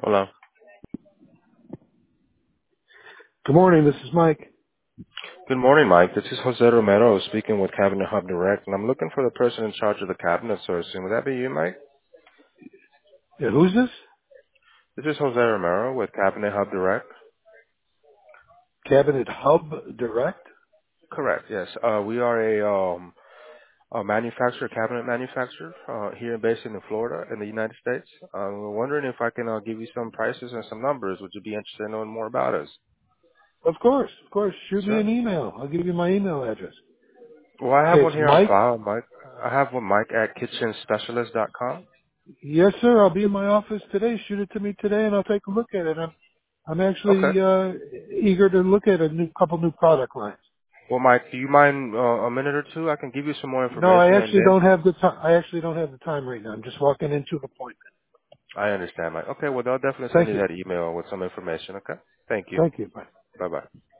Hello. Good morning. This is Mike. Good morning, Mike. This is Jose Romero speaking with Cabinet Hub Direct, and I'm looking for the person in charge of the cabinet sourcing. Would that be you, Mike? Yeah, who's this? This is Jose Romero with Cabinet Hub Direct. Cabinet Hub Direct? Correct. Yes. We are a manufacturer, cabinet manufacturer, here based in Florida, in the United States. We're wondering if I can give you some prices and some numbers. Would you be interested in knowing more about us? Of course, of course. Shoot me Sure. an email. I'll give you my email address. Well, I have It's one here on Mike. file, Mike. I have one, Mike at kitchenspecialist.com. Yes, sir. I'll be in my office today. Shoot it to me today, and I'll take a look at it. I'm Okay. actually eager to look at a couple new product lines. Well, Mike, do you mind a minute or two? I can give you some more No, I information, and actually then don't have the time. I actually don't have the time right now. I'm just walking into an appointment. I understand, Mike. Okay, well, they'll definitely send Thank you you. that email with some information. Okay. Thank you. Thank you. Bye. Bye bye.